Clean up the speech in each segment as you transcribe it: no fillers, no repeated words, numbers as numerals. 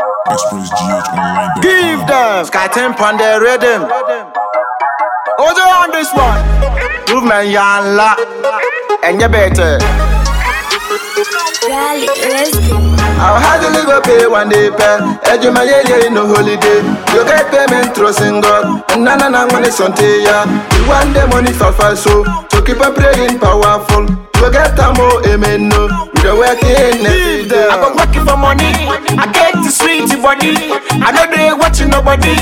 ExpressGHOnline.com. Give them Sky Temp on the rhythm. Ojo on this one. Movement Yanla and you better. I'll have to go pay one day pen. Edumaya no holiday. You get payment trusting God. And nana money sonte ya. You want the money for so to keep on praying powerful. You get a more amen no. We don't work in every day. I go working for money. I get the sweet body. I know they watching nobody.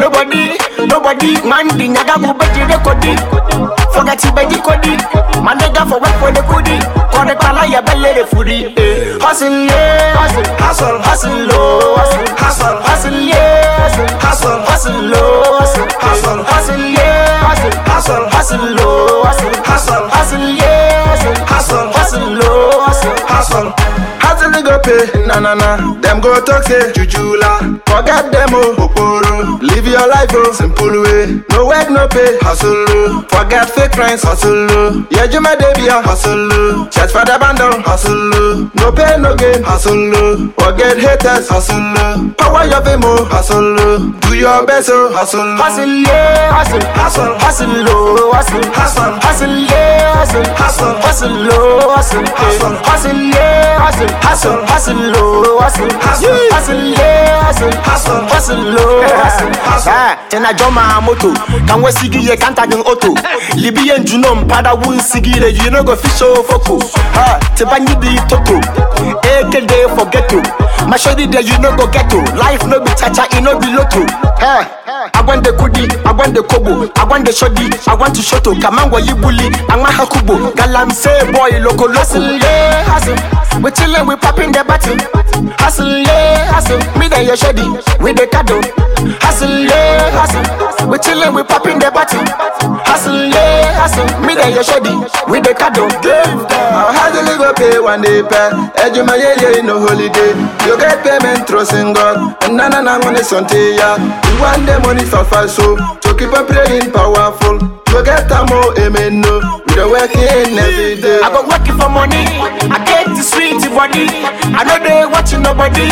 Man, the nigga go back to the cody. Forget to beg the cody. Man, nigga for work for the cody. For the color, you belly the foodie. Hustle, yeah, hustle, low, hustle, yeah, hustle, low, hustle, yeah, hustle, low, hustle, yeah, hustle, low, hustle. Hustle go pay, na. Them go talk say jujula. Forget them oporo. Live your life simple way. No work no pay, hustle. Forget fake friends, hustle. Yeah, you my debia, hustle. Chat for the bundle, hustle. No pay no gain, hustle. Forget haters, hustle. Power your famo, hustle. Do your best, hustle. Hustle, yeah, hustle, low, hustle, yeah, hustle, low, hustle, yeah, hustle, low, hustle, yeah, hustle, low, tena joma moto. Can we sigi ye kanta gen auto. Libyan junom pada wun sigi le you no go fish show foko. Te banyi di toto. Eke day forget to. My shady there you no go get to. Life no be chacha, it no be lotto. I want the kudi, I want the kobo, I want the shoddy, I want to shoto. Kamangwa you bully, I'm a hakubo. Galam say boy loco hustle, yeah, hustle. We chillin', we poppin' the button. Hustle, yeah, hustle. Me then your shoddy, with the cado. Hustle, yeah, hustle. We chillin', we poppin' the button. Hustle, yeah, hustle. Me then your shoddy, with the cado. I'll have to go pay one day pen. Edumaya no holiday. You get payment trusting God. And nana money sonte ya. You want the money for so to keep on praying powerful. You get a more amen no. We don't work in every day. I go working for money. I get the sweet body. I know they watching nobody.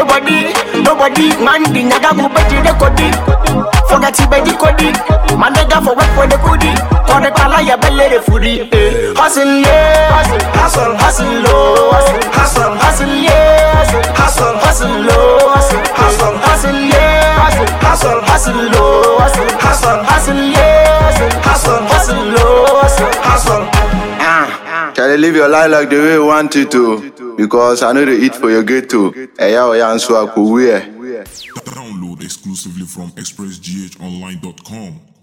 Man, the nigga go back to the cody. Forget to beg the cody. Man, nigga for work for the cody. For the color, you belly the foodie. Hustle, yeah, hustle, low, hustle, yeah, hustle, low, hustle, yeah, hustle, low, hustle, yeah, hustle, low, hustle. Try to live your life like the way you want it to. Because I know they eat for your gate too. Download exclusively from ExpressGHOnline.com.